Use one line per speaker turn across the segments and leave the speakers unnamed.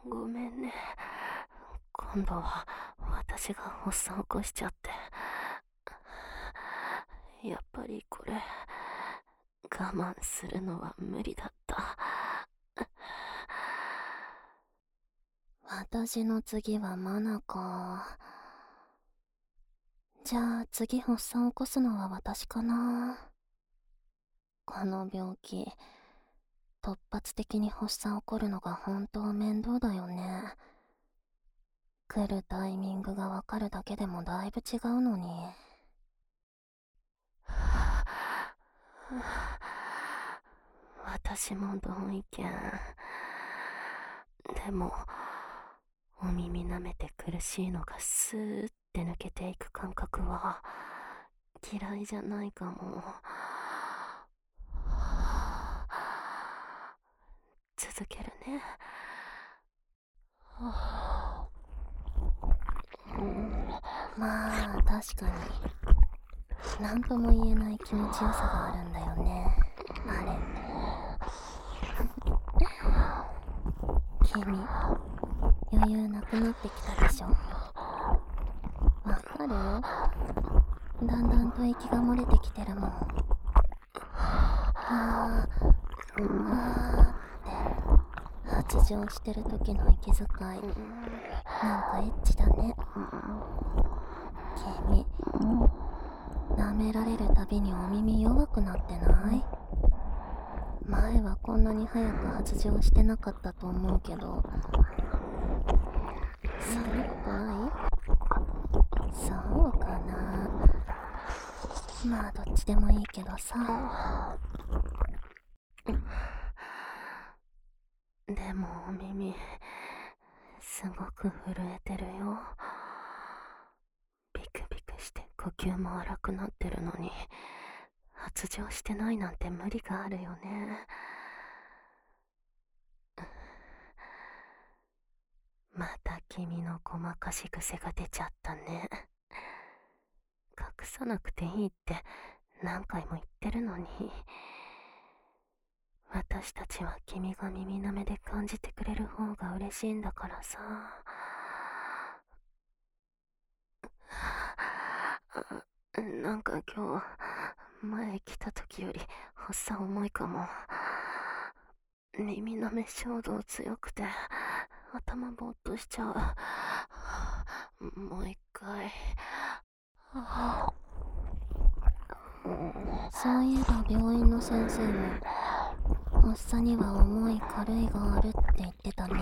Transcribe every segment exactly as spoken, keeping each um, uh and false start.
ごめんね。今度は私が発作起こしちゃって。やっぱりこれ、我慢するのは無理だった。
私の次はマナか。じゃあ次発作を起こすのは私かな。この病気、突発的に発作起こるのが本当面倒だよね。来るタイミングがわかるだけでもだいぶ違うのに。
私も同意見。でも、お耳舐めて苦しいのがスーって抜けていく感覚は嫌いじゃないかも。続けるね。
まあ確かに何とも言えない気持ちよさがあるんだよね、あれ。君、余裕なくなってきたでしょ。わかるよ。だんだんと息が漏れてきてるもん。あーあーって発情してる時の息遣い、なんかエッチだね。君、舐められるたびにお耳弱くなってない？前はこんなに早く発情してなかったと思うけど、そんなことない？そうかな。まあどっちでもいいけどさ。
でもお耳、すごく震えてるよ。ビクビクして呼吸も荒くなってるのに、発情してないなんて無理があるよね。また君のごまかし癖が出ちゃったね。隠さなくていいって何回も言ってるのに。私たちは君が耳なめで感じてくれる方が嬉しいんだからさ。なんか今日、前来た時より発作重いかも。耳なめ衝動強くて、頭ぼーっとしちゃう。もう一回。
そういえば病院の先生も発作には重い軽いがあるって言ってたね。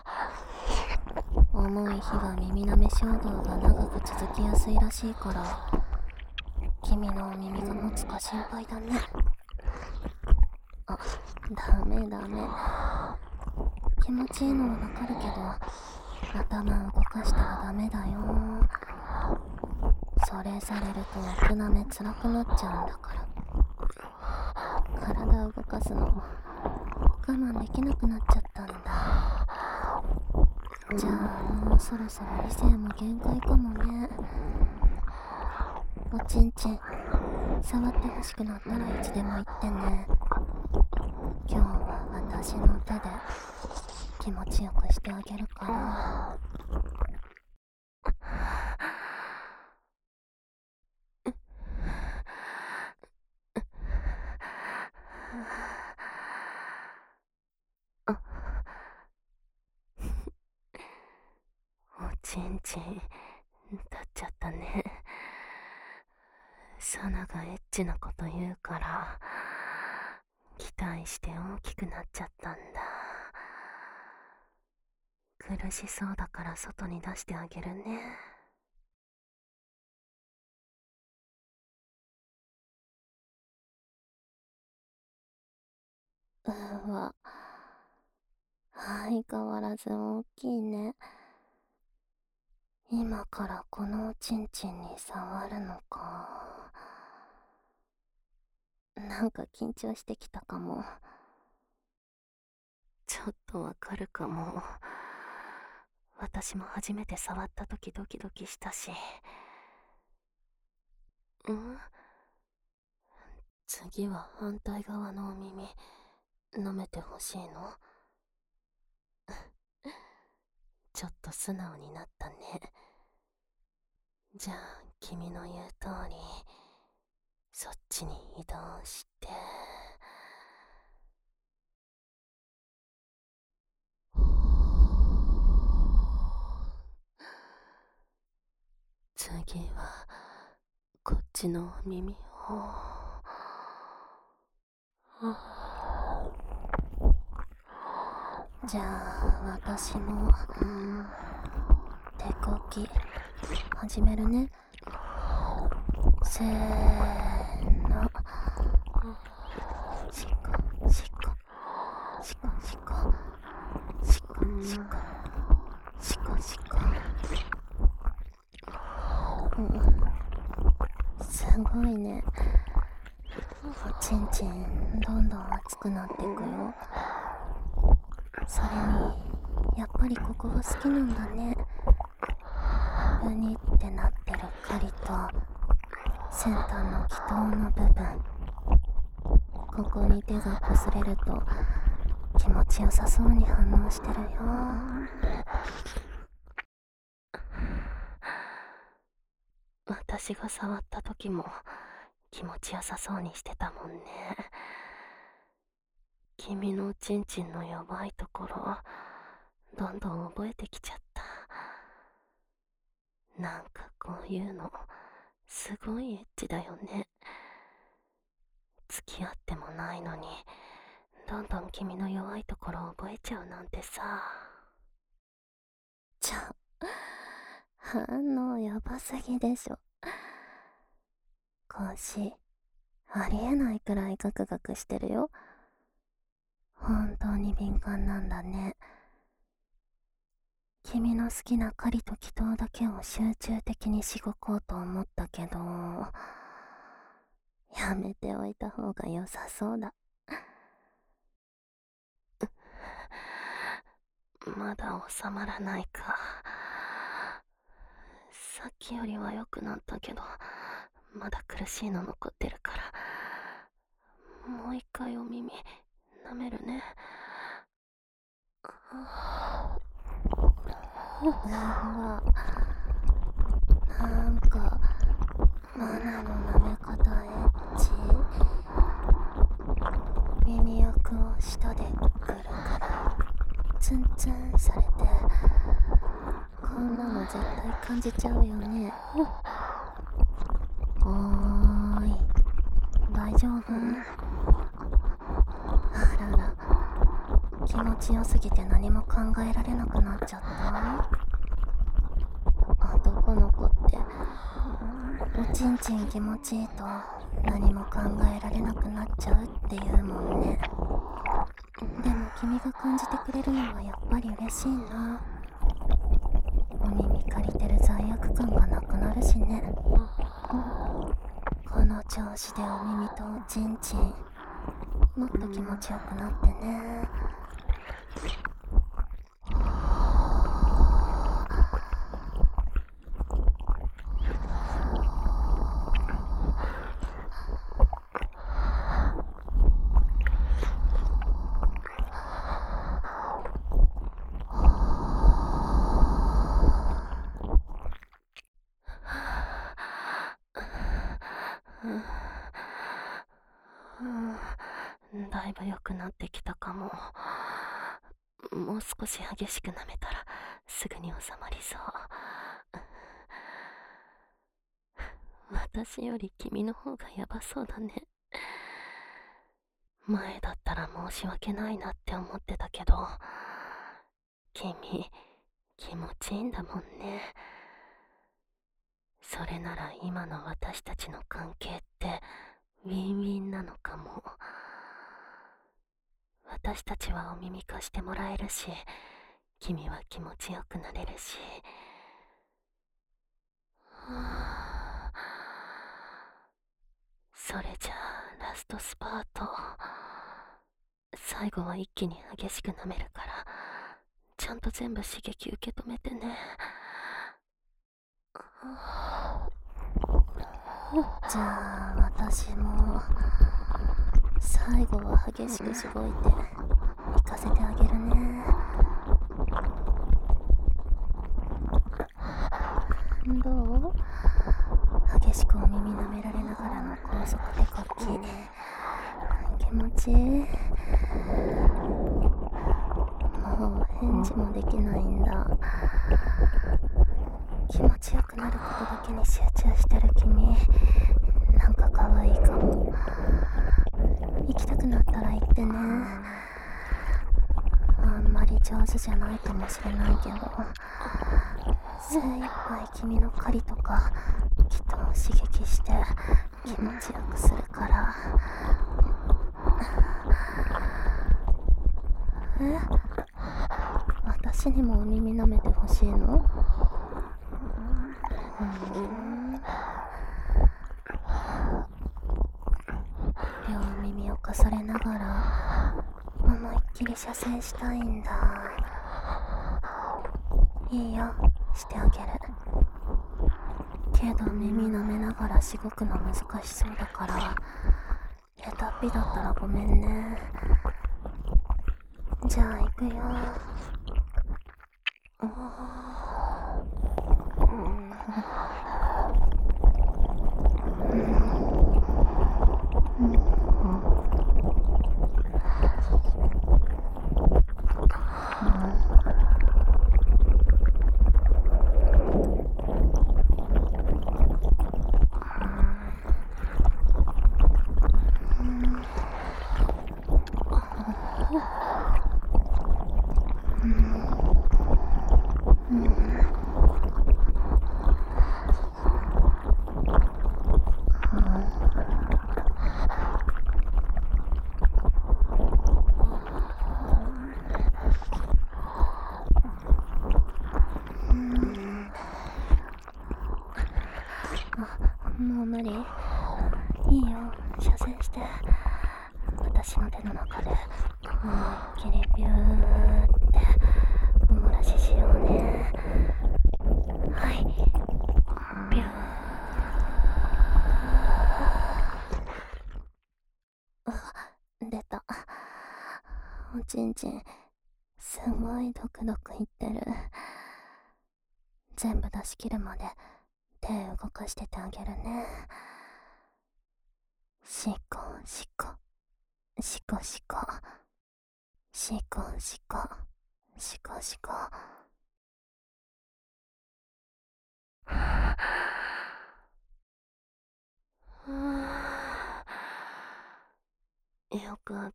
重い日は耳なめ衝動が長く続きやすいらしいから、君のお耳が持つか心配だね。あ、ダメダメ。気持ちいいのはわかるけど、頭動かしたらダメだよ。それされると奥なめ辛くなっちゃうんだから。体動かすのも我慢できなくなっちゃったんだ。じゃあもうそろそろ理性も限界かもね。おちんちん触ってほしくなったらいつでも言ってね。今日は私の手で気持ちよくしてあげるから。
おちんちん、立っちゃったね。サナがエッチなこと言うから、期待して大きくなっちゃったんだ。苦しそうだから外に出してあげるね。
うわ、相変わらず大きいね。今からこのおちんちんに触るのか。なんか緊張してきたかも。
ちょっとわかるかも。私も初めて触った時ドキドキしたし。ん？次は反対側のお耳、舐めてほしいの？ ちょっと素直になったね。じゃあ君の言う通りそっちに移動して、次はこっちの耳を。
じゃあ私も、うん、手こき始めるね。せーの。しこしこしこしこしこしこしこしこ。うん、すごいね。おちんちんどんどん熱くなっていくよ。それにやっぱりここが好きなんだね。ブニってなってる針と先端の気筒の部分、ここに手がこすれると気持ちよさそうに反応してるよ。
私が触った時も気持ちよさそうにしてたもんね。君のおちんちんの弱いところどんどん覚えてきちゃった。なんかこういうのすごいエッチだよね。付き合ってもないのにどんどん君の弱いところを覚えちゃうなんてさ。
ちょ、反応やばすぎでしょ。腰ありえないくらいガクガクしてるよ。本当に敏感なんだね。君の好きな針と気筒だけを集中的にしごこうと思ったけど、やめておいた方が良さそうだ。
まだ収まらないか。さっきよりは良くなったけどまだ苦しいの残ってるから、もう一回お耳舐めるね。
うわ、なんかマナの舐め方エッチ。耳役を舌でぐるぐるツンツンされて、こんなの絶対感じちゃうよね。おーい、大丈夫？あらら、気持ちよすぎて何も考えられなくなっちゃった？男の子っておちんちん気持ちいいと何も考えられなくなっちゃうっていうもんね。でも君が感じてくれるのはやっぱり嬉しいな。お耳借りてる罪悪感がなくなるしね。この調子でお耳とおちんちんもっと気持ちよくなってね。
だいぶ良くなってきたかも。もう少し激しく舐めたらすぐに収まりそう。私より君の方がヤバそうだね。前だったら申し訳ないなって思ってたけど、君気持ちいいんだもんね。それなら今の私たちの関係ってウィンウィンなのかも。私たちはお耳貸してもらえるし、君は気持ちよくなれるし。それじゃあラストスパート。最後は一気に激しく舐めるから、ちゃんと全部刺激受け止めてね。
じゃあ私も最後は激しくしごいて行かせてあげるね。 激しくお耳舐められながらの高速手こき、気持ちいい。もう返事もできないんだ。気持ちよくなることだけに集中してる君、なんか可愛いかも。行きたくなったら行ってね。あんまり上手じゃないかもしれないけど、精一杯君の狩りとかきっと刺激して気持ちよくするから。え、私にもお耳舐めてほしいの？うーん、両耳をかされながら思いっきり射精したいんだ。いいよ、してあげる。けど耳舐めながらしごくの難しそうだから、下手っぴだったらごめんね。じゃあ行くよ。うんもう無理。いいよ、射精して。私の手の中で思いっきりビューってお漏らししようね。はい、ビュー。あ、出た。おちんちんすごいドクドクいってる。全部出し切るまで手動かしててあげるね。しこしこしこしこしこしこしこしこ。
よかった。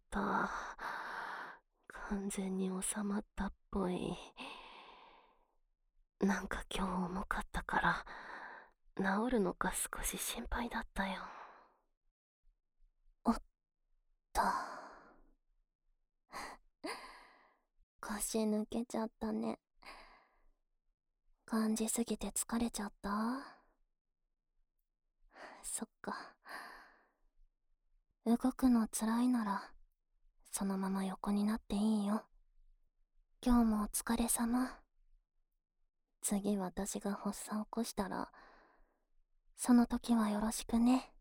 完全に収まったっぽい。なんか今日重かったから治るのか少し心配だったよ。
おっと腰抜けちゃったね。感じすぎて疲れちゃった？そっか。動くのつらいならそのまま横になっていいよ。今日もお疲れ様。次私が発作起こしたらその時はよろしくね。